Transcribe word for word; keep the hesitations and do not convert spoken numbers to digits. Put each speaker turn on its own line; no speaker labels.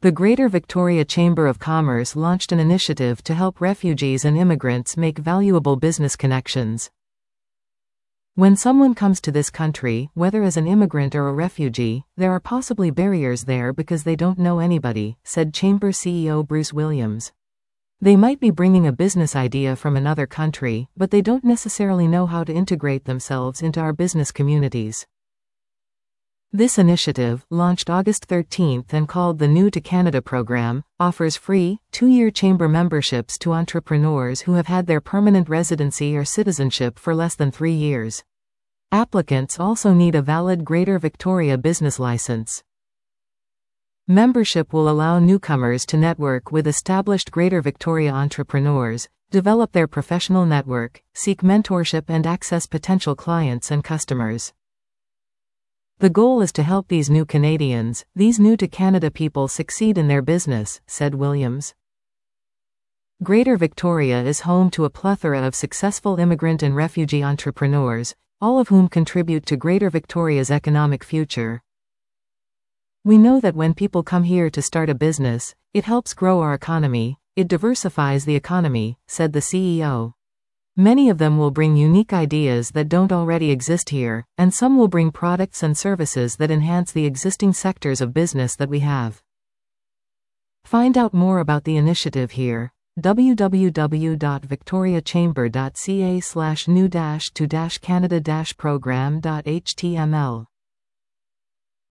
The Greater Victoria Chamber of Commerce launched an initiative to help refugees and immigrants make valuable business connections. When someone comes to this country, whether as an immigrant or a refugee, there are possibly barriers there because they don't know anybody, said Chamber C E O Bruce Williams. They might be bringing a business idea from another country, but they don't necessarily know how to integrate themselves into our business communities. This initiative, launched August thirteenth and called the New to Canada program, offers free, two-year chamber memberships to entrepreneurs who have had their permanent residency or citizenship for less than three years. Applicants also need a valid Greater Victoria business license. Membership will allow newcomers to network with established Greater Victoria entrepreneurs, develop their professional network, seek mentorship and access potential clients and customers. The goal is to help these new Canadians, these new to Canada people succeed in their business, said Williams. Greater Victoria is home to a plethora of successful immigrant and refugee entrepreneurs, all of whom contribute to Greater Victoria's economic future. We know that when people come here to start a business, it helps grow our economy, it diversifies the economy, said the C E O. Many of them will bring unique ideas that don't already exist here, and some will bring products and services that enhance the existing sectors of business that we have. Find out more about the initiative here. w w w dot victoria chamber dot c a slash new to canada program dot h t m l